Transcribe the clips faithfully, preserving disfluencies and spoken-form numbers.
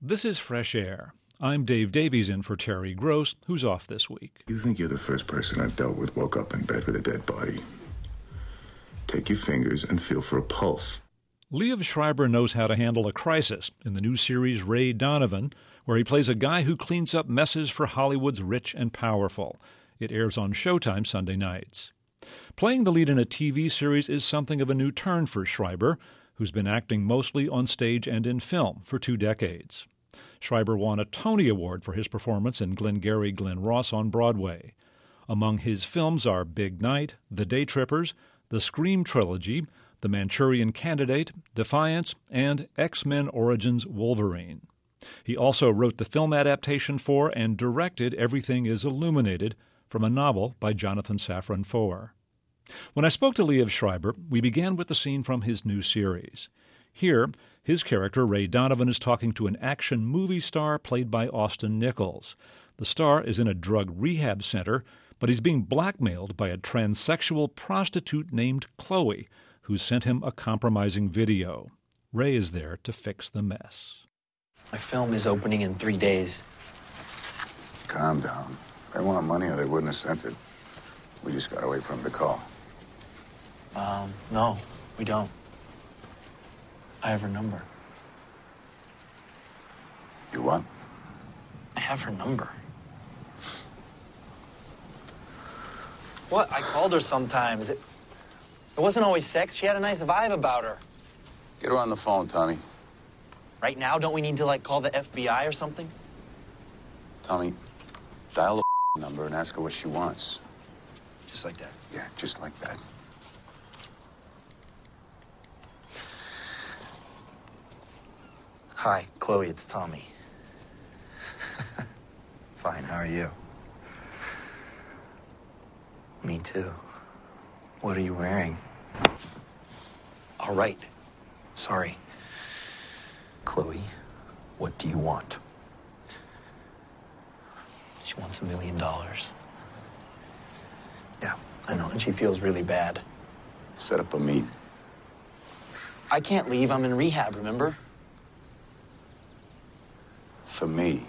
This is Fresh Air. I'm Dave Davies in for Terry Gross, who's off this week. You think you're the first person I've dealt with woke up in bed with a dead body. Take your fingers and feel for a pulse. Liev Schreiber knows how to handle a crisis in the new series Ray Donovan, where he plays a guy who cleans up messes for Hollywood's rich and powerful. It airs on Showtime Sunday nights. Playing the lead in a T V series is something of a new turn for Schreiber, who's been acting mostly on stage and in film for two decades. Schreiber won a Tony Award for his performance in Glengarry Glen Ross on Broadway. Among his films are Big Night, The Day Trippers, The Scream Trilogy, The Manchurian Candidate, Defiance, and X-Men Origins Wolverine. He also wrote the film adaptation for and directed Everything is Illuminated, from a novel by Jonathan Safran Foer. When I spoke to Liev Schreiber, we began with the scene from his new series. Here, his character, Ray Donovan, is talking to an action movie star played by Austin Nichols. The star is in a drug rehab center, but he's being blackmailed by a transsexual prostitute named Chloe, who sent him a compromising video. Ray is there to fix the mess. My film is opening in three days. Calm down. They want money or they wouldn't have sent it. We just gotta wait for them to call. Um, no, we don't. I have her number. You what? I have her number. What? I called her sometimes. It, it wasn't always sex. She had a nice vibe about her. Get her on the phone, Tommy. Right now, don't we need to, like, call the F B I or something? Tommy, dial the number and ask her what she wants. Just like that. Yeah, just like that. Hi, Chloe, it's Tommy. Fine, how are you? Me too. What are you wearing? All right. Sorry. Chloe, what do you want? She wants a million dollars. Yeah, I know, and she feels really bad. Set up a meet. I can't leave. I'm in rehab, remember? For me.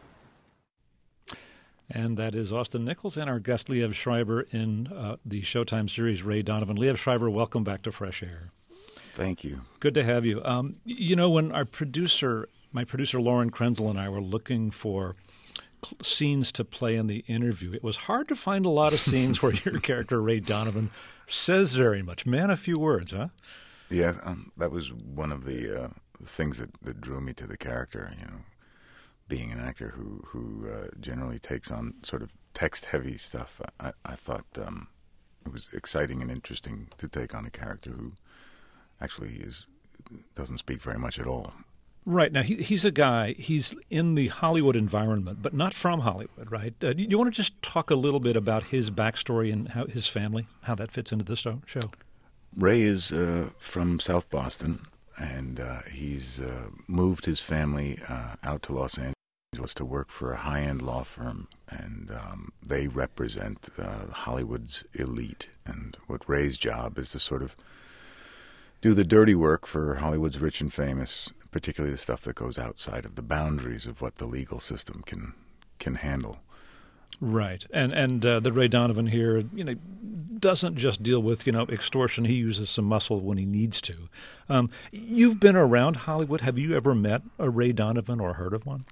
And that is Austin Nichols and our guest Liev Schreiber in uh, the Showtime series Ray Donovan. Liev Schreiber, welcome back to Fresh Air. Thank you. Good to have you. Um, you know, when our producer, my producer Lauren Krenzel and I were looking for cl- scenes to play in the interview, it was hard to find a lot of scenes where your character Ray Donovan says very much. Man, a few words, huh? Yeah, um, that was one of the uh, things that, that drew me to the character, you know. Being an actor who who uh, generally takes on sort of text-heavy stuff, I, I thought um, it was exciting and interesting to take on a character who actually is doesn't speak very much at all. Right. Now, he, he's a guy, he's in the Hollywood environment, but not from Hollywood, right? Uh, you want to just talk a little bit about his backstory and how his family, how that fits into this show? Ray is uh, from South Boston, and uh, he's uh, moved his family uh, out to Los Angeles to work for a high-end law firm, and um, they represent uh, Hollywood's elite. And what Ray's job is to sort of do the dirty work for Hollywood's rich and famous, particularly the stuff that goes outside of the boundaries of what the legal system can can handle. Right, and and uh, the Ray Donovan here, you know, doesn't just deal with you know extortion. He uses some muscle when he needs to. Um, you've been around Hollywood. Have you ever met a Ray Donovan or heard of one?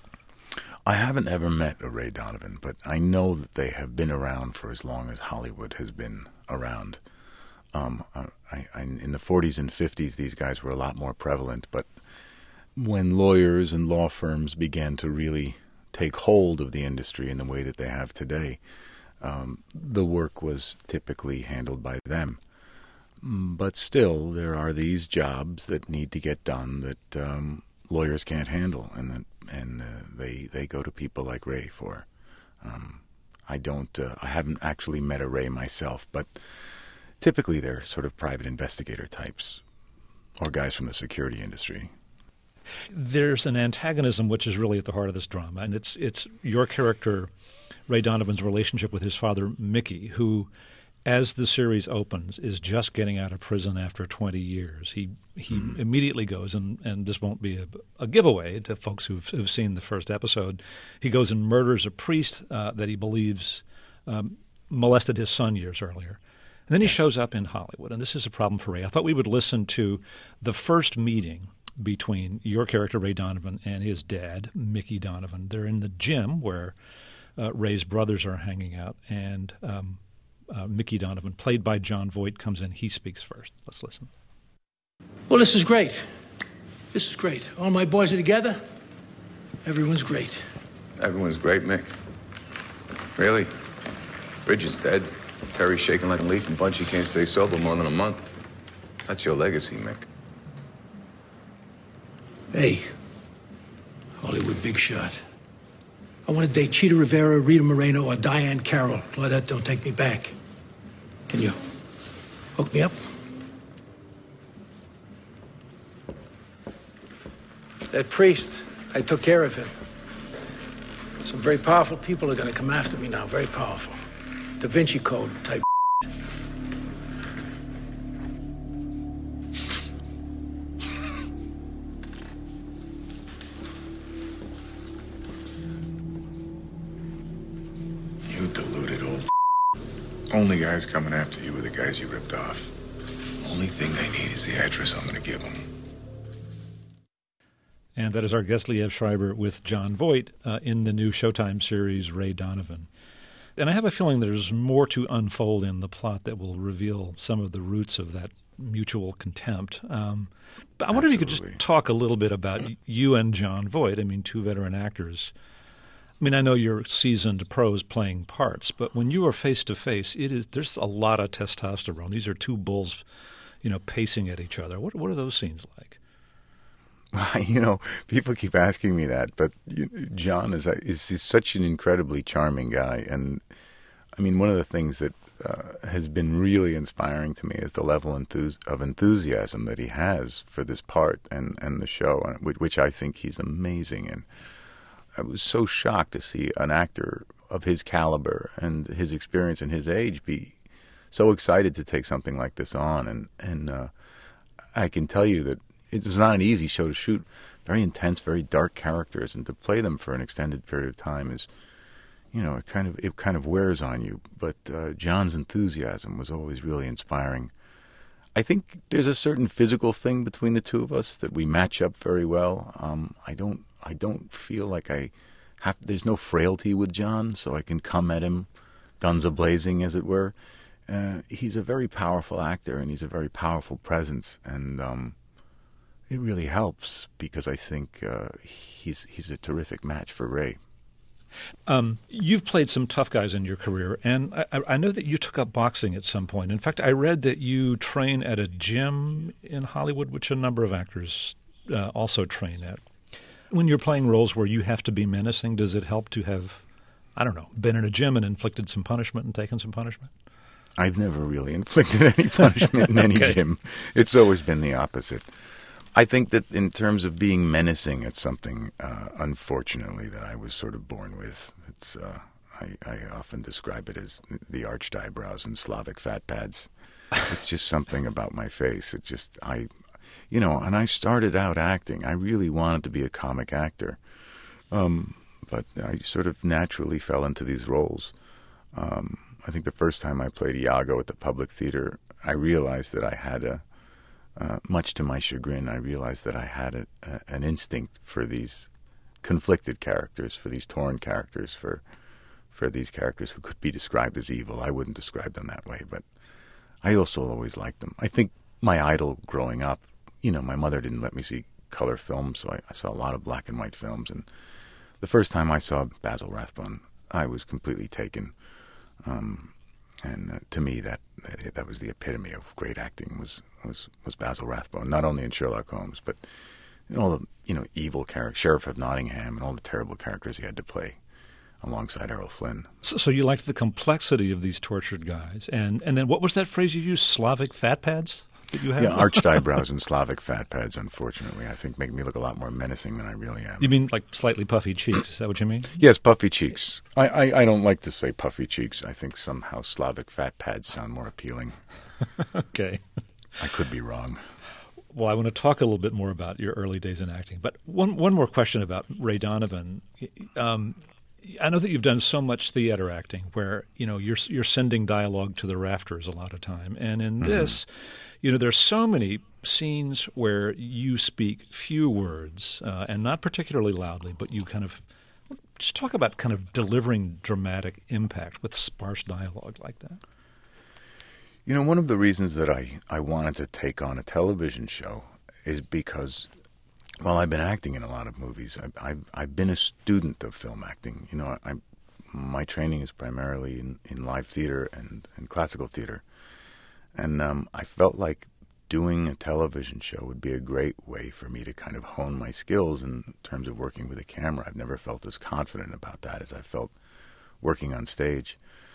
I haven't ever met a Ray Donovan, but I know that they have been around for as long as Hollywood has been around. Um, I, I, in the forties and fifties, these guys were a lot more prevalent, but when lawyers and law firms began to really take hold of the industry in the way that they have today, um, the work was typically handled by them. But still, there are these jobs that need to get done that um, lawyers can't handle, and that and uh, they they go to people like Ray for. Um, I don't. Uh, I haven't actually met a Ray myself, but typically they're sort of private investigator types, or guys from the security industry. There's an antagonism which is really at the heart of this drama, and it's it's your character, Ray Donovan's relationship with his father, Mickey, who as the series opens, is just getting out of prison after twenty years. He he mm. immediately goes, and, and this won't be a, a giveaway to folks who've, who've seen the first episode, he goes and murders a priest uh, that he believes um, molested his son years earlier. And then he shows up in Hollywood, and this is a problem for Ray. I thought we would listen to the first meeting between your character, Ray Donovan, and his dad, Mickey Donovan. They're in the gym where uh, Ray's brothers are hanging out, and um, uh, Mickey Donovan, played by Jon Voight, comes in. He speaks first. Let's listen. Well, this is great. This is great. All my boys are together. Everyone's great. Everyone's great, Mick. Really? Bridget's dead. Terry's shaking like a leaf, and Bunchy can't stay sober more than a month. That's your legacy, Mick. Hey, Hollywood big shot. I want to date Cheetah Rivera, Rita Moreno, or Diane Carroll. Claudette, don't take me back. Can you hook me up? That priest, I took care of him. Some very powerful people are going to come after me now, very powerful. Da Vinci Code type. You deluded old. Only guys coming after you are the guys you ripped off. Only thing they need is the address I'm going to give them. And that is our guest, Liev Schreiber, with Jon Voight uh, in the new Showtime series, Ray Donovan. And I have a feeling there's more to unfold in the plot that will reveal some of the roots of that mutual contempt. Um, but I wonder Absolutely. If you could just talk a little bit about you and Jon Voight. I mean, two veteran actors. I mean, I know you're seasoned pros playing parts, but when you are face to face, it is there's a lot of testosterone. These are two bulls, you know, pacing at each other. What what are those scenes like? You know, people keep asking me that, but you know, Jon is, is is such an incredibly charming guy, and I mean, one of the things that uh, has been really inspiring to me is the level enthus- of enthusiasm that he has for this part and, and the show, which I think he's amazing in. I was so shocked to see an actor of his caliber and his experience and his age be so excited to take something like this on, and and uh, I can tell you that it was not an easy show to shoot. Very intense, very dark characters, and to play them for an extended period of time is, you know, it kind of it kind of wears on you. But uh, Jon's enthusiasm was always really inspiring. I think there's a certain physical thing between the two of us that we match up very well. Um, I don't I don't feel like I have. There's no frailty with Jon, so I can come at him, guns a blazing, as it were. Uh, he's a very powerful actor, and he's a very powerful presence, and um, it really helps because I think uh, he's he's a terrific match for Ray. Um, you've played some tough guys in your career, and I, I know that you took up boxing at some point. In fact, I read that you train at a gym in Hollywood, which a number of actors uh, also train at. When you're playing roles where you have to be menacing, does it help to have, I don't know, been in a gym and inflicted some punishment and taken some punishment? I've never really inflicted any punishment in any okay. gym. It's always been the opposite. I think that in terms of being menacing, it's something, uh, unfortunately, that I was sort of born with. It's uh, I, I often describe it as the arched eyebrows and Slavic fat pads. It's just something about my face. It just, I, you know, and I started out acting. I really wanted to be a comic actor. Um, but I sort of naturally fell into these roles. Um, I think the first time I played Iago at the Public Theater, I realized that I had a, Uh, much to my chagrin, I realized that I had a, a, an instinct for these conflicted characters, for these torn characters, for for these characters who could be described as evil. I wouldn't describe them that way, but I also always liked them. I think my idol growing up, you know, my mother didn't let me see color films, so I, I saw a lot of black and white films. And the first time I saw Basil Rathbone, I was completely taken. Um, and uh, to me, that that was the epitome of great acting was. was was Basil Rathbone, not only in Sherlock Holmes, but in all the, you know, evil characters, Sheriff of Nottingham, and all the terrible characters he had to play alongside Errol Flynn. So, so you liked the complexity of these tortured guys. And and then what was that phrase you used, Slavic fat pads? that you have? Yeah, arched eyebrows and Slavic fat pads, unfortunately, I think make me look a lot more menacing than I really am. You mean like slightly puffy cheeks? Is that what you mean? Yes, puffy cheeks. I, I, I don't like to say puffy cheeks. I think somehow Slavic fat pads sound more appealing. Okay. I could be wrong. Well, I want to talk a little bit more about your early days in acting. But one one more question about Ray Donovan. Um, I know that you've done so much theater acting where, you know, you're you're sending dialogue to the rafters a lot of time. And in mm-hmm. this, you know, there's so many scenes where you speak few words uh, and not particularly loudly, but you kind of just talk about kind of delivering dramatic impact with sparse dialogue like that. You know, one of the reasons that I, I wanted to take on a television show is because, well, I've been acting in a lot of movies. I've I've, I've been a student of film acting. You know, I, my training is primarily in, in live theater and, and classical theater. And um, I felt like doing a television show would be a great way for me to kind of hone my skills in terms of working with a camera. I've never felt as confident about that as I felt working on stage.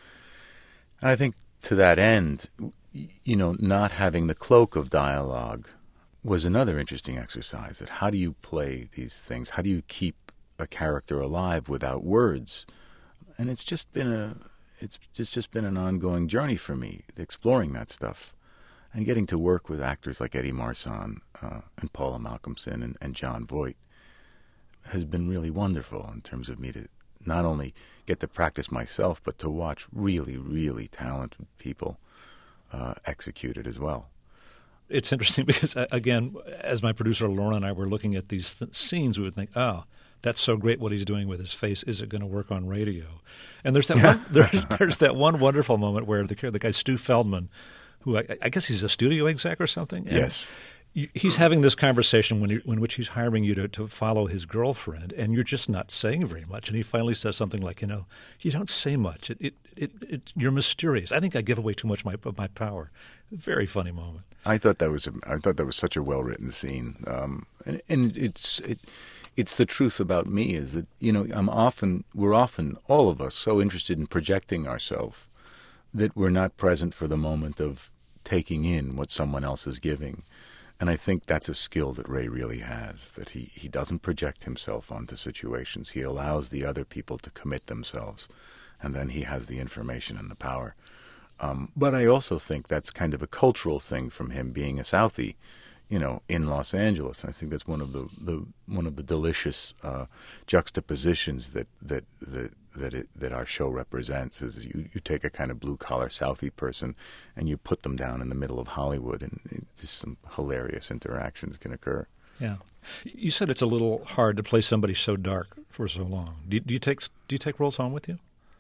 And I think to that end, you know, not having the cloak of dialogue was another interesting exercise. That how do you play these things? How do you keep a character alive without words? And it's just been a, it's just, just been an ongoing journey for me, exploring that stuff. And getting to work with actors like Eddie Marsan uh, and Paula Malcolmson and, and John Voight has been really wonderful in terms of me to not only get to practice myself, but to watch really, really talented people uh, execute it as well. It's interesting because, again, as my producer Laura and I were looking at these th- scenes, we would think, oh, that's so great what he's doing with his face. Is it going to work on radio? And there's that one, there, there's that one wonderful moment where the, the guy Stu Feldman, who I, I guess he's a studio exec or something. And yes. He's having this conversation when he, in which he's hiring you to, to follow his girlfriend, and you're just not saying very much. And he finally says something like, you know, you don't say much. It, it, it, it, you're mysterious. I think I give away too much of my, of my power. Very funny moment. I thought that was a, I thought that was such a well-written scene. Um, and, and it's it, it's the truth about me is that, you know, I'm often, we're often, all of us, so interested in projecting ourselves that we're not present for the moment of taking in what someone else is giving. And I think that's a skill that Ray really has, that he, he doesn't project himself onto situations. He allows the other people to commit themselves, and then he has the information and the power. Um, but I also think that's kind of a cultural thing from him being a Southie, you know, in Los Angeles. And I think that's one of the, the one of the delicious uh, juxtapositions that that that that, it, that our show represents. Is you, you take a kind of blue collar Southie person and you put them down in the middle of Hollywood, and it, just some hilarious interactions can occur. Yeah, you said it's a little hard to play somebody so dark for so long. Do, do you take do you take roles home with you?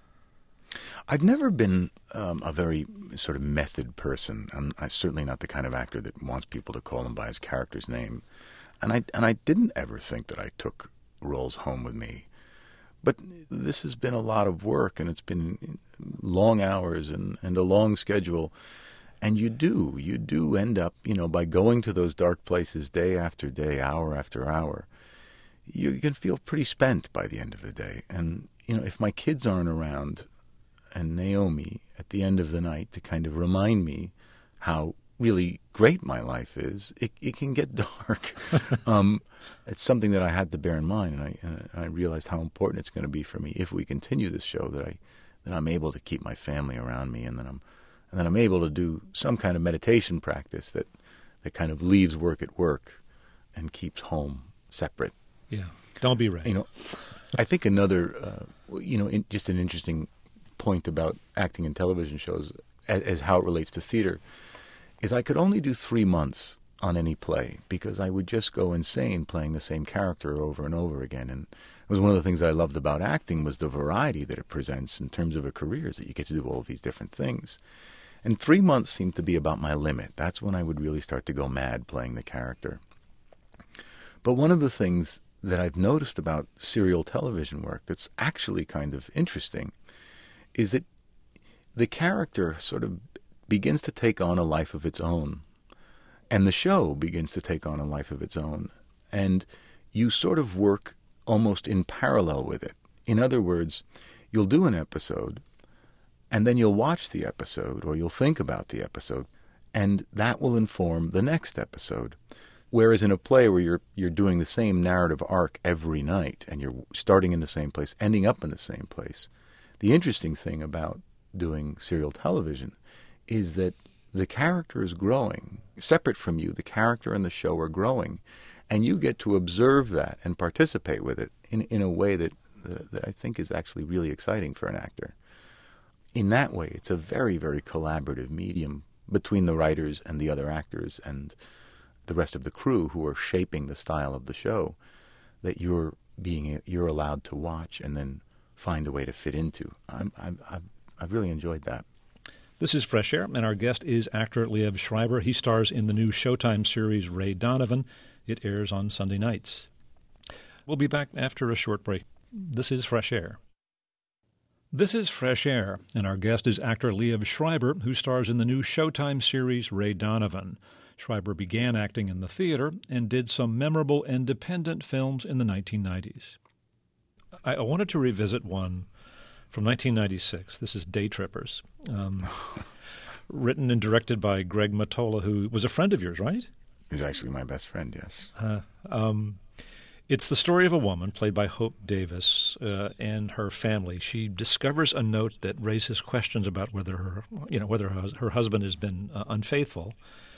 I've never been um, a very sort of method person. I'm, I'm certainly not the kind of actor that wants people to call him by his character's name. And I and I didn't ever think that I took roles home with me. But this has been a lot of work, and it's been long hours and, and a long schedule. And you do, you do end up, you know, by going to those dark places day after day, hour after hour, you, you can feel pretty spent by the end of the day. And, you know, if my kids aren't around and Naomi at the end of the night to kind of remind me how really great my life is, it, it can get dark. um, it's something that I had to bear in mind, and I, and I realized how important it's going to be for me if we continue this show, that I that I'm able to keep my family around me, and that I'm and that I'm able to do some kind of meditation practice that that kind of leaves work at work and keeps home separate. Yeah, don't be right. You know, I think another, uh, you know, in, just an interesting point about acting in television shows, as, as how it relates to theater, is I could only do three months on any play because I would just go insane playing the same character over and over again. And it was one of the things that I loved about acting was the variety that it presents in terms of a career, is that you get to do all of these different things. And three months seemed to be about my limit. That's when I would really start to go mad playing the character. But one of the things that I've noticed about serial television work that's actually kind of interesting is that the character sort of begins to take on a life of its own, and the show begins to take on a life of its own, and you sort of work almost in parallel with it. In other words, you'll do an episode, and then you'll watch the episode, or you'll think about the episode, And that will inform the next episode. Whereas in a play where you're you're doing the same narrative arc every night and you're starting in the same place, ending up in the same place, the interesting thing about doing serial television is that the character is growing. Separate from you, the character and the show are growing. And you get to observe that and participate with it in, in a way that, that, that I think is actually really exciting for an actor. In that way, it's a very, very collaborative medium between the writers and the other actors and the rest of the crew who are shaping the style of the show that you're being you're allowed to watch and then find a way to fit into. I'm, I'm, I've, I've really enjoyed that. This is Fresh Air, and our guest is actor Liev Schreiber. He stars in the new Showtime series Ray Donovan. It airs on Sunday nights. We'll be back after a short break. This is Fresh Air. This is Fresh Air, and our guest is actor Liev Schreiber, who stars in the new Showtime series Ray Donovan. Schreiber began acting in the theater and did some memorable independent films in the nineteen nineties. I wanted to revisit one from nineteen ninety-six. This is Day Trippers, um, written and directed by Greg Mottola, who was a friend of yours, right? He's actually my best friend, yes. Uh, um, it's the story of a woman played by Hope Davis uh, and her family. She discovers a note that raises questions about whether her, you know, whether her, her husband has been uh, unfaithful.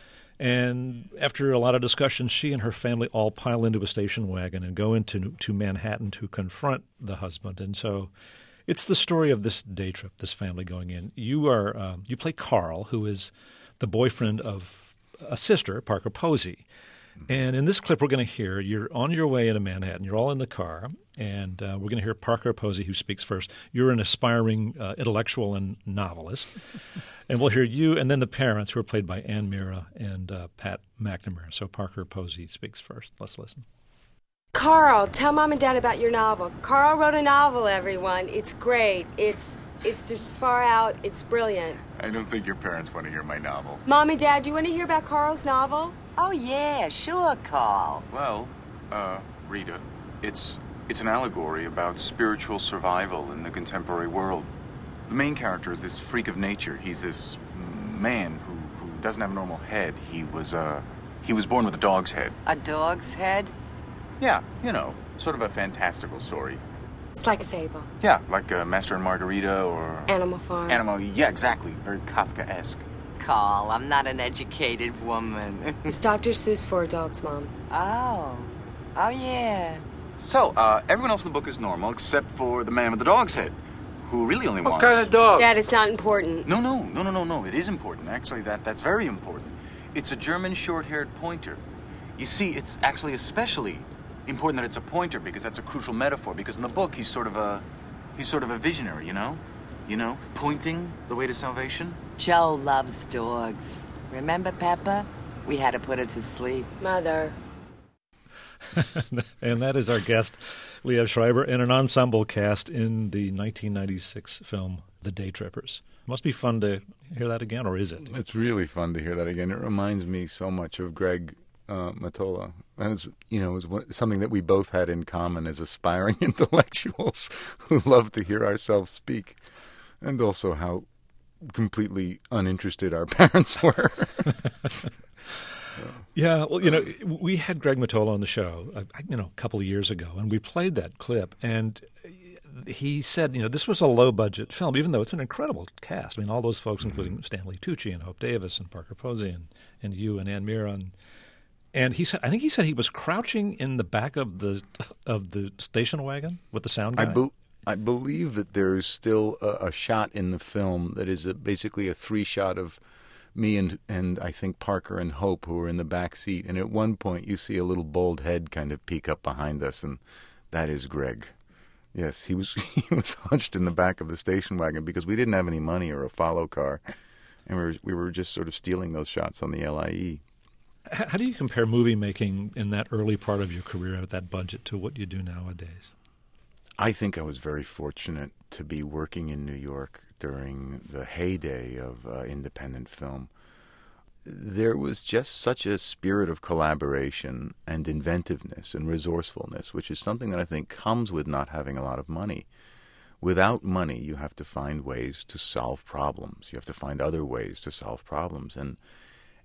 And after a lot of discussion, she and her family all pile into a station wagon and go into to Manhattan to confront the husband. And so it's the story of this day trip, this family going in. You are uh, you play Carl, who is the boyfriend of a sister, Parker Posey. And in this clip we're going to hear, you're on your way into Manhattan. You're all in the car, and uh, we're going to hear Parker Posey, who speaks first. You're an aspiring uh, intellectual and novelist. And we'll hear you and then the parents, who are played by Ann Mira and uh, Pat McNamara. So Parker Posey speaks first. Let's listen. Carl, tell Mom and Dad about your novel. Carl wrote a novel, everyone. It's great. It's it's just far out. It's brilliant. I don't think your parents want to hear my novel. Mom and Dad, do you want to hear about Carl's novel? Oh, yeah, sure, Carl. Well, uh, Rita, it's it's an allegory about spiritual survival in the contemporary world. The main character is this freak of nature. He's this man who, who doesn't have a normal head. He was uh he was born with a dog's head. A dog's head? Yeah, you know, sort of a fantastical story. It's like a fable. Yeah, like uh, Master and Margarita or Animal Farm. Animal. Yeah, exactly. Very Kafka-esque. Carl, I'm not an educated woman. It's Doctor Seuss for adults, Mom. Oh. Oh, yeah. So, uh, everyone else in the book is normal except for the man with the dog's head, who really only wants... What kind of dog? Dad, it's not important. No, no, no, no, no, no. It is important. Actually, that that's very important. It's a German short-haired pointer. You see, it's actually especially important that it's a pointer because that's a crucial metaphor. Because in the book, he's sort of a he's sort of a visionary, you know, you know, pointing the way to salvation. Joe loves dogs. Remember Peppa? We had to put her to sleep. Mother. And that is our guest, Liev Schreiber, in an ensemble cast in the nineteen ninety-six film The Day Trippers. Must be fun to hear that again, or is it? It's really fun to hear that again. It reminds me so much of Greg uh, Mottola. And it's, you know, it was something that we both had in common as aspiring intellectuals who love to hear ourselves speak, and also how completely uninterested our parents were. Yeah, well, you know, we had Greg Mottola on the show, uh, you know, a couple of years ago, and we played that clip, and he said, you know, this was a low-budget film, even though it's an incredible cast. I mean, all those folks, including Stanley Tucci and Hope Davis and Parker Posey and, and you and Ann Mira, and, and he said, I think he said he was crouching in the back of the of the station wagon with the sound guy. I, be- I believe that there is still a, a shot in the film that is a, basically a three-shot of me and and I think Parker and Hope, who are in the back seat, and at one point you see a little bald head kind of peek up behind us, and that is Greg. Yes, he was he was hunched in the back of the station wagon because we didn't have any money or a follow car, and we were we were just sort of stealing those shots on the L I E. How do you compare movie making in that early part of your career with that budget to what you do nowadays? I think I was very fortunate to be working in New York during the heyday of uh, independent film. There was just such a spirit of collaboration and inventiveness and resourcefulness, which is something that I think comes with not having a lot of money. Without money, you have to find ways to solve problems. You have to find other ways to solve problems. And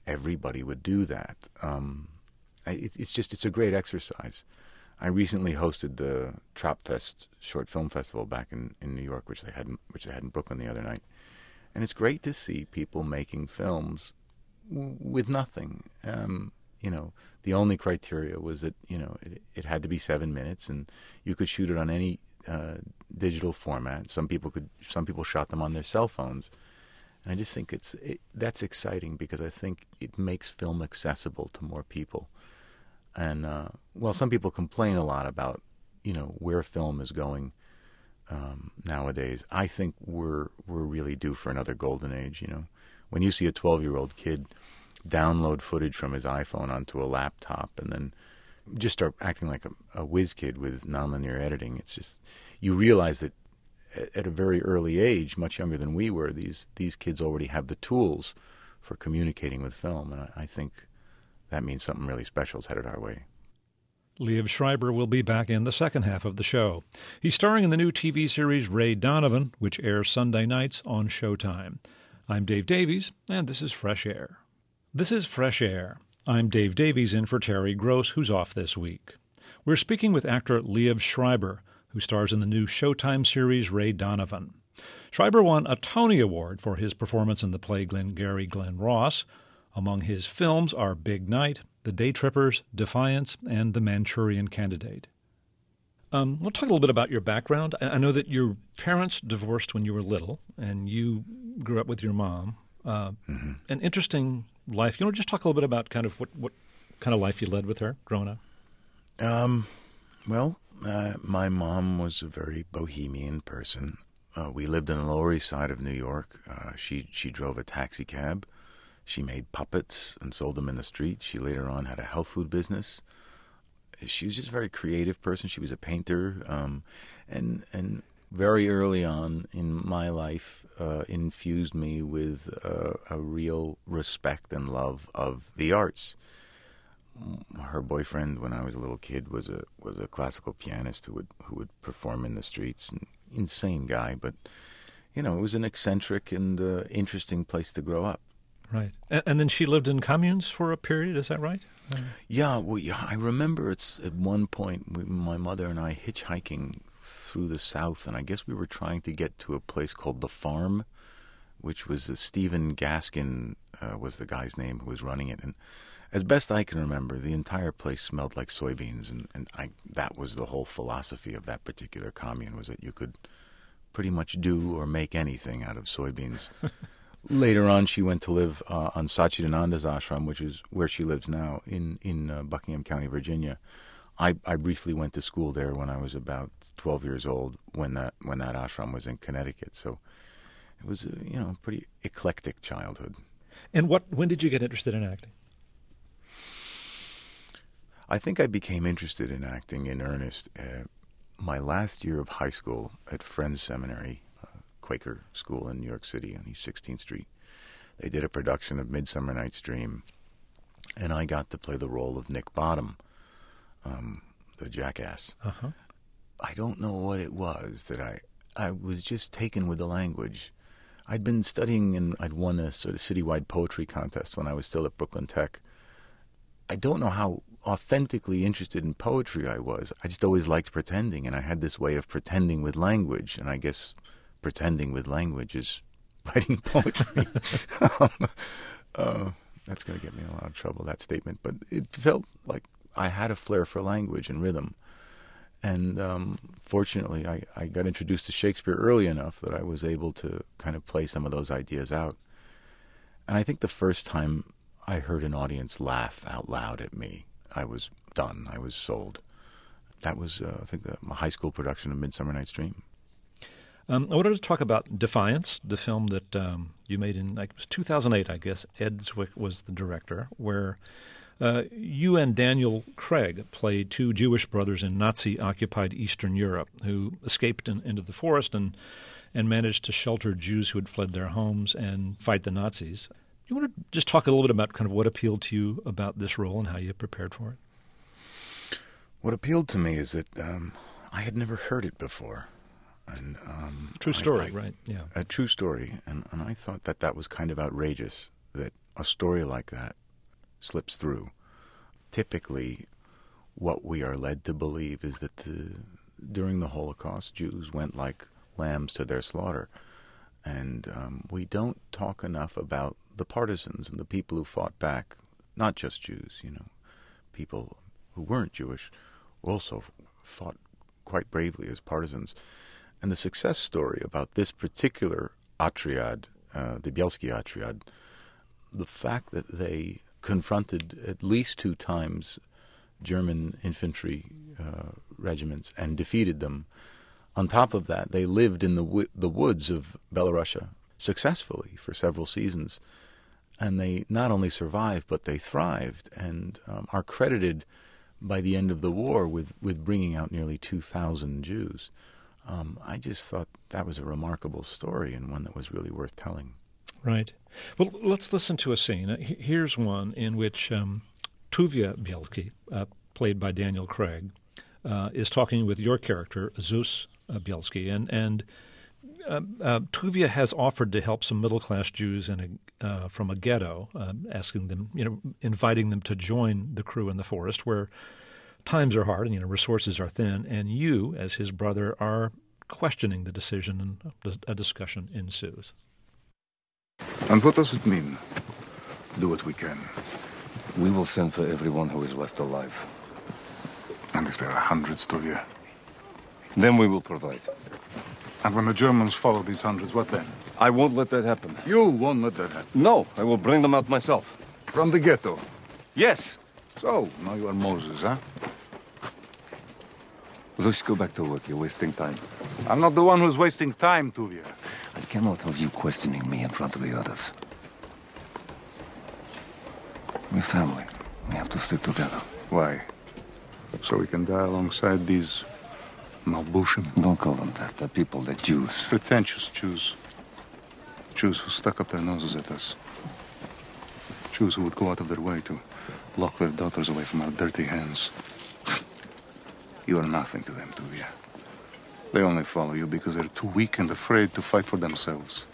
everybody would do that. Um, it, it's just it's a great exercise. I recently hosted the Tropfest Short Film Festival back in, in New York, which they had which they had in Brooklyn the other night, and it's great to see people making films w- with nothing. Um, you know, the only criteria was that you know it, it had to be seven minutes, and you could shoot it on any uh, digital format. Some people could, some people shot them on their cell phones, and I just think it's it, that's exciting because I think it makes film accessible to more people. And, uh, well, some people complain a lot about, you know, where film is going um, nowadays. I think we're we're really due for another golden age, you know. When you see a twelve-year-old kid download footage from his iPhone onto a laptop and then just start acting like a, a whiz kid with nonlinear editing, it's just, you realize that at a very early age, much younger than we were, these, these kids already have the tools for communicating with film, and I, I think that means something really special is headed our way. Liev Schreiber will be back in the second half of the show. He's starring in the new T V series Ray Donovan, which airs Sunday nights on Showtime. I'm Dave Davies, and this is Fresh Air. This is Fresh Air. I'm Dave Davies in for Terry Gross, who's off this week. We're speaking with actor Liev Schreiber, who stars in the new Showtime series Ray Donovan. Schreiber won a Tony Award for his performance in the play Glengarry Glen Ross. Among his films are Big Night, The Day Trippers, Defiance, and The Manchurian Candidate. Um, we'll talk a little bit about your background. I know that your parents divorced when you were little, and you grew up with your mom. Uh, mm-hmm. An interesting life. You want to just talk a little bit about kind of what, what kind of life you led with her growing up? Um, well, uh, my mom was a very bohemian person. Uh, we lived in the Lower East Side of New York. Uh, she she drove a taxi cab. She made puppets and sold them in the street. She later on had a health food business. She was just a very creative person. She was a painter. Um, and and very early on in my life uh, infused me with uh, a real respect and love of the arts. Her boyfriend, when I was a little kid, was a was a classical pianist who would who would perform in the streets. An insane guy, but you know, it was an eccentric and uh, interesting place to grow up. Right. And, and then she lived in communes for a period, is that right? Uh, yeah, well, yeah, I remember it's at one point, we, my mother and I hitchhiking through the South, and I guess we were trying to get to a place called The Farm, which was uh, Stephen Gaskin uh, was the guy's name who was running it. And as best I can remember, the entire place smelled like soybeans, and, and I, that was the whole philosophy of that particular commune, was that you could pretty much do or make anything out of soybeans. Later on, she went to live uh, on Satchidananda's ashram, which is where she lives now, in, in uh, Buckingham County, Virginia. I, I briefly went to school there when I was about twelve years old, when that when that ashram was in Connecticut. So it was, a, you know, a pretty eclectic childhood. And what? When did you get interested in acting? I think I became interested in acting in earnest uh, my last year of high school at Friends Seminary, Quaker school in New York City on East sixteenth Street. They did a production of Midsummer Night's Dream, and I got to play the role of Nick Bottom, um, the jackass. Uh-huh. I don't know what it was that I I was just taken with the language. I'd been studying and I'd won a sort of citywide poetry contest when I was still at Brooklyn Tech. I don't know how authentically interested in poetry I was. I just always liked pretending, and I had this way of pretending with language, and I guess pretending with language is writing poetry. um, uh, that's going to get me in a lot of trouble, that statement. But it felt like I had a flair for language and rhythm. And um, fortunately, I, I got introduced to Shakespeare early enough that I was able to kind of play some of those ideas out. And I think the first time I heard an audience laugh out loud at me, I was done. I was sold. That was, uh, I think, the, my high school production of Midsummer Night's Dream. Um, I wanted to talk about Defiance, the film that um, you made in like, it was two thousand eight, I guess. Ed Zwick was the director, where uh, you and Daniel Craig played two Jewish brothers in Nazi-occupied Eastern Europe who escaped in, into the forest and, and managed to shelter Jews who had fled their homes and fight the Nazis. You want to just talk a little bit about kind of what appealed to you about this role and how you prepared for it? What appealed to me is that um, I had never heard it before. And, um, true story, I, I, right? Yeah, a true story, and, and I thought that that was kind of outrageous. That a story like that slips through, typically what we are led to believe is that the, during the Holocaust, Jews went like lambs to their slaughter. And um, we don't talk enough about the partisans and the people who fought back, not just Jews, you know. People who weren't Jewish also fought quite bravely as partisans. And the success story about this particular Otriad, uh, the Bielski Otriad, the fact that they confronted at least two times German infantry uh, regiments and defeated them. On top of that, they lived in the w- the woods of Belorussia successfully for several seasons. And they not only survived, but they thrived and um, are credited by the end of the war with, with bringing out nearly two thousand Jews. Um, I just thought that was a remarkable story and one that was really worth telling. Right. Well, let's listen to a scene. Here's one in which um, Tuvia Bielski, uh, played by Daniel Craig, uh, is talking with your character, Zeus uh, Bielski, and and uh, uh, Tuvia has offered to help some middle-class Jews in a, uh, from a ghetto, uh, asking them, you know, inviting them to join the crew in the forest where times are hard and, you know, resources are thin, and you, as his brother, are questioning the decision, and a discussion ensues. And what does it mean? Do what we can. We will send for everyone who is left alive. And if there are hundreds, Tuvia? Then we will provide. And when the Germans follow these hundreds, what then? I won't let that happen. You won't let that happen? No, I will bring them out myself. From the ghetto? Yes. So, now you are Moses, huh? Let's go back to work. You're wasting time. I'm not the one who's wasting time, Tuvia. I cannot have you questioning me in front of the others. We're family. We have to stick together. Why? So we can die alongside these Malbushim? Don't call them that. They're people, they're Jews. Pretentious Jews. Jews who stuck up their noses at us. Jews who would go out of their way to lock their daughters away from our dirty hands. You are nothing to them, Tuvia. They only follow you because they're too weak and afraid to fight for themselves.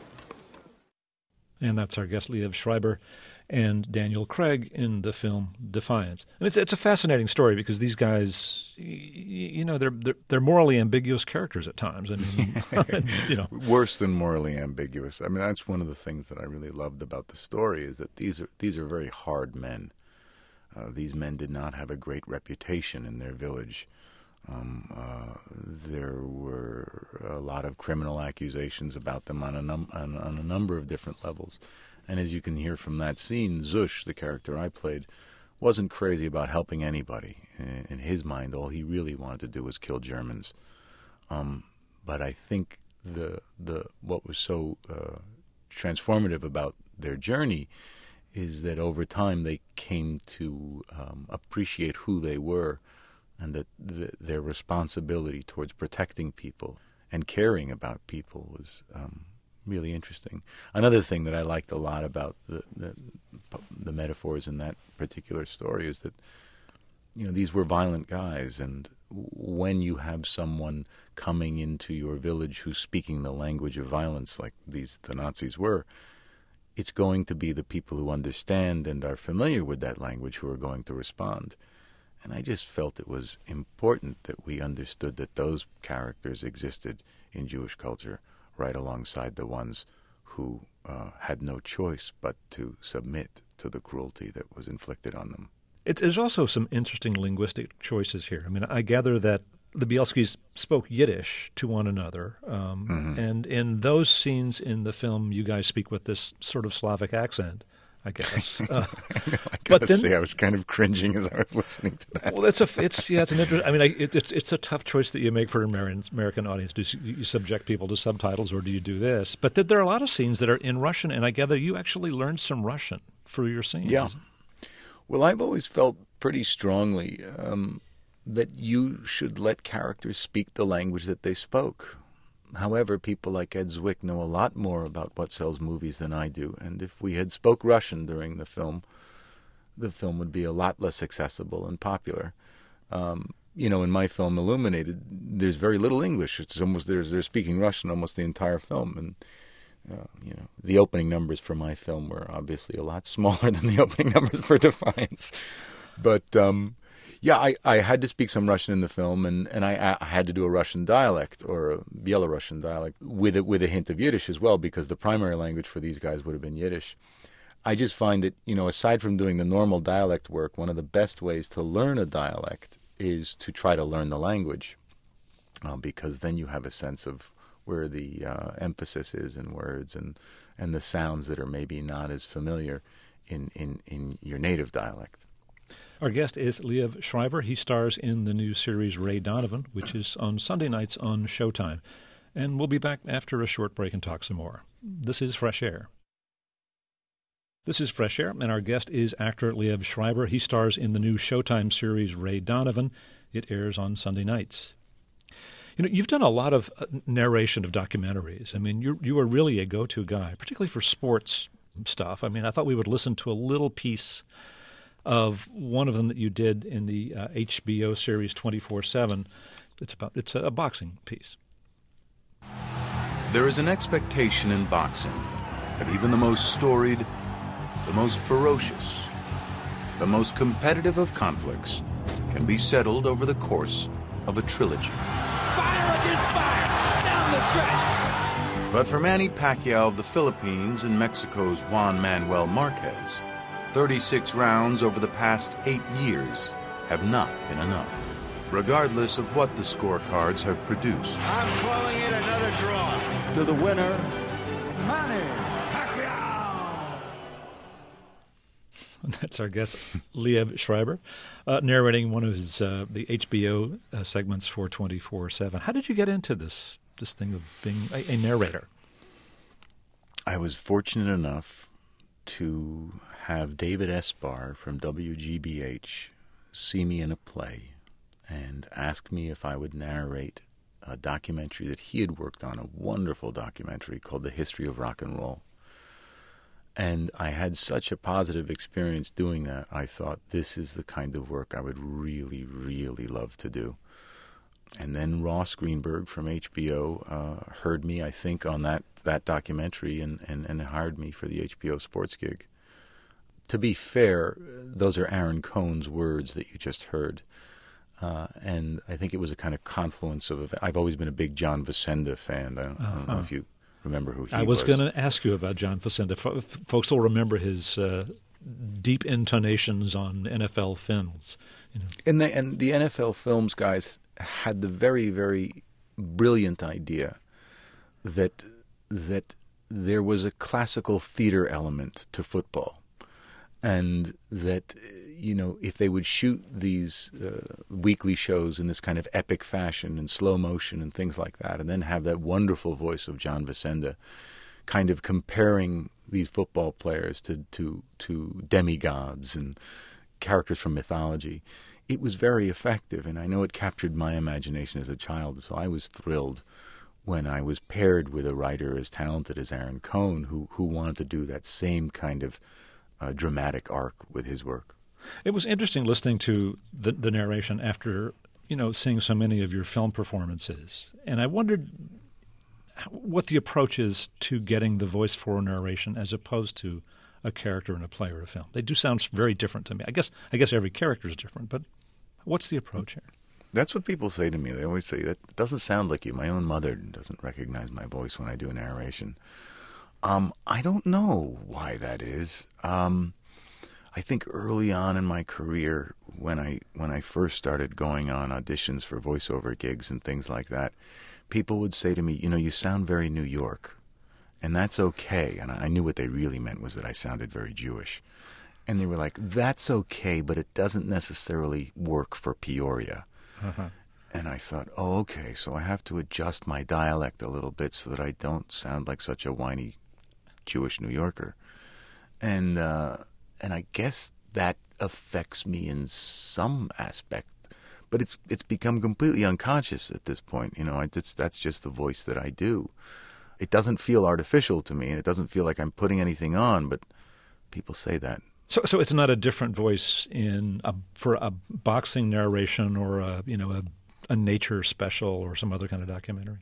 And that's our guest, Liev Schreiber, and Daniel Craig in the film Defiance. And it's it's a fascinating story because these guys, you know, they're they're, they're morally ambiguous characters at times. I mean, you know, worse than morally ambiguous. I mean, that's one of the things that I really loved about the story is that these are these are very hard men. Uh, these men did not have a great reputation in their village. Um, uh, there were a lot of criminal accusations about them on a, num- on, on a number of different levels. And as you can hear from that scene, Zush, the character I played, wasn't crazy about helping anybody. In, in his mind, all he really wanted to do was kill Germans. Um, but I think the the what was so uh, transformative about their journey is that over time they came to um, appreciate who they were, and that the, their responsibility towards protecting people and caring about people was um, really interesting. Another thing that I liked a lot about the, the the metaphors in that particular story is that, you know, these were violent guys, and when you have someone coming into your village who's speaking the language of violence like these the Nazis were, it's going to be the people who understand and are familiar with that language who are going to respond. And I just felt it was important that we understood that those characters existed in Jewish culture right alongside the ones who uh, had no choice but to submit to the cruelty that was inflicted on them. It, there's also some interesting linguistic choices here. I mean, I gather that the Bielskis spoke Yiddish to one another, um, mm-hmm. and in those scenes in the film, you guys speak with this sort of Slavic accent, I guess. Uh, I gotta but then, say, I was kind of cringing as I was listening to that. Well, it's a, it's yeah, it's an interesting. I mean, I, it, it's it's a tough choice that you make for an American American audience. Do you, you subject people to subtitles, or do you do this? But th- there are a lot of scenes that are in Russian, and I gather you actually learned some Russian for your scenes. Yeah. Well, I've always felt pretty strongly um, that you should let characters speak the language that they spoke. However, people like Ed Zwick know a lot more about what sells movies than I do, and if we had spoke Russian during the film, the film would be a lot less accessible and popular. Um, you know, in my film Illuminated, there's very little English. It's almost there's they're speaking Russian almost the entire film, and Uh, you know, the opening numbers for my film were obviously a lot smaller than the opening numbers for Defiance. But, um, yeah, I, I had to speak some Russian in the film, and, and I, I had to do a Russian dialect, or a Belarusian dialect, with a, with a hint of Yiddish as well, because the primary language for these guys would have been Yiddish. I just find that, you know, aside from doing the normal dialect work, one of the best ways to learn a dialect is to try to learn the language, uh, because then you have a sense of where the uh, emphasis is in words and, and the sounds that are maybe not as familiar in, in, in your native dialect. Our guest is Liev Schreiber. He stars in the new series Ray Donovan, which is on Sunday nights on Showtime. And we'll be back after a short break and talk some more. This is Fresh Air. This is Fresh Air, and our guest is actor Liev Schreiber. He stars in the new Showtime series Ray Donovan. It airs on Sunday nights. You know, you've done a lot of narration of documentaries. I mean, you you are really a go-to guy, particularly for sports stuff. I mean, I thought we would listen to a little piece of one of them that you did in the uh, H B O series twenty-four seven. It's about it's a, a boxing piece. There is an expectation in boxing that even the most storied, the most ferocious, the most competitive of conflicts can be settled over the course of a trilogy. Fire against fire! Down the stretch! But for Manny Pacquiao of the Philippines and Mexico's Juan Manuel Marquez, thirty-six rounds over the past eight years have not been enough, regardless of what the scorecards have produced. I'm calling it another draw. To the winner, Manny Pacquiao. That's our guest, Liev Schreiber, uh, narrating one of his uh, the H B O uh, segments for twenty-four seven. How did you get into this this thing of being a, a narrator? I was fortunate enough to have David Esbar from W G B H see me in a play and ask me if I would narrate a documentary that he had worked on, a wonderful documentary called The History of Rock and Roll. And I had such a positive experience doing that, I thought this is the kind of work I would really, really love to do. And then Ross Greenberg from H B O uh, heard me, I think, on that, that documentary and, and, and hired me for the H B O sports gig. To be fair, those are Aaron Cohn's words that you just heard. Uh, and I think it was a kind of confluence of... I've always been a big John Facenda fan. I don't, uh-huh. I don't know if you remember who he was. I was, was. going to ask you about John Facenda. F- folks will remember his uh, deep intonations on N F L films. You know. And, the, and the N F L films guys had the very, very brilliant idea that that there was a classical theater element to football. And that, you know, if they would shoot these uh, weekly shows in this kind of epic fashion and slow motion and things like that, and then have that wonderful voice of John Facenda kind of comparing these football players to, to, to demigods and characters from mythology, it was very effective. And I know it captured my imagination as a child, so I was thrilled when I was paired with a writer as talented as Aaron Cohn, who, who wanted to do that same kind of Uh, dramatic arc with his work. It was interesting listening to the, the narration after, you know, seeing so many of your film performances. And I wondered what the approach is to getting the voice for narration as opposed to a character in a play or a film. They do sound very different to me. I guess I guess every character is different, but what's the approach here? That's what people say to me. They always say, that doesn't sound like you. My own mother doesn't recognize my voice when I do narration. Um, I don't know why that is. Um, I think early on in my career, when I when I first started going on auditions for voiceover gigs and things like that, people would say to me, you know, you sound very New York, and that's okay. And I knew what they really meant was that I sounded very Jewish. And they were like, that's okay, but it doesn't necessarily work for Peoria. Uh-huh. And I thought, oh, okay, so I have to adjust my dialect a little bit so that I don't sound like such a whiny Jewish New Yorker. And uh, and I guess that affects me in some aspect, but it's it's become completely unconscious at this point. You know, it's that's just the voice that I do. It doesn't feel artificial to me, and it doesn't feel like I'm putting anything on. But people say that. So, so it's not a different voice in a, for a boxing narration or a you know a, a nature special or some other kind of documentary.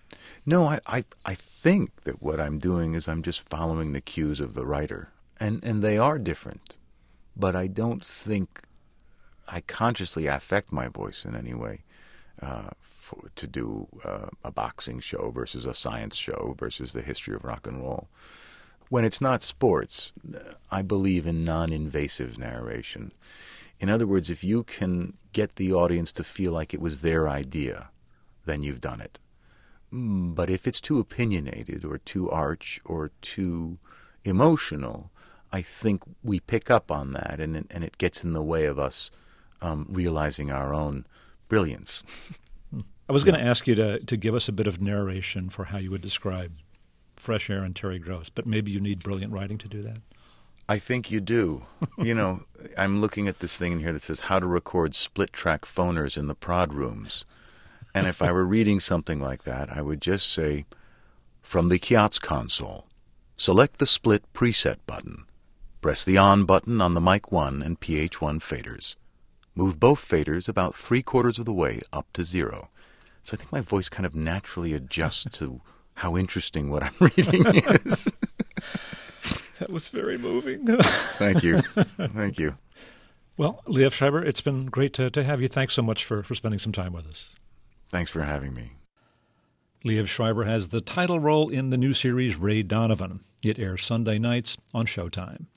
No, I, I, I think that what I'm doing is I'm just following the cues of the writer. And, and they are different. But I don't think I consciously affect my voice in any way. Uh, for, to do uh, a boxing show versus a science show versus the history of rock and roll. When it's not sports, I believe in non-invasive narration. In other words, if you can get the audience to feel like it was their idea, then you've done it. But if it's too opinionated or too arch or too emotional, I think we pick up on that, and it, and it gets in the way of us um, realizing our own brilliance. I was going to ask you to, to give us a bit of narration for how you would describe Fresh Air and Terry Gross, but maybe you need brilliant writing to do that. I think you do. You know, I'm looking at this thing in here that says how to record split-track phoners in the prod rooms. And if I were reading something like that, I would just say, from the Kiotz console, select the split preset button. Press the on button on the mic one and P H one faders. Move both faders about three-quarters of the way up to zero. So I think my voice kind of naturally adjusts to how interesting what I'm reading is. That was very moving. Thank you. Thank you. Well, Liev Schreiber, it's been great to, to have you. Thanks so much for, for spending some time with us. Thanks for having me. Liev Schreiber has the title role in the new series Ray Donovan. It airs Sunday nights on Showtime.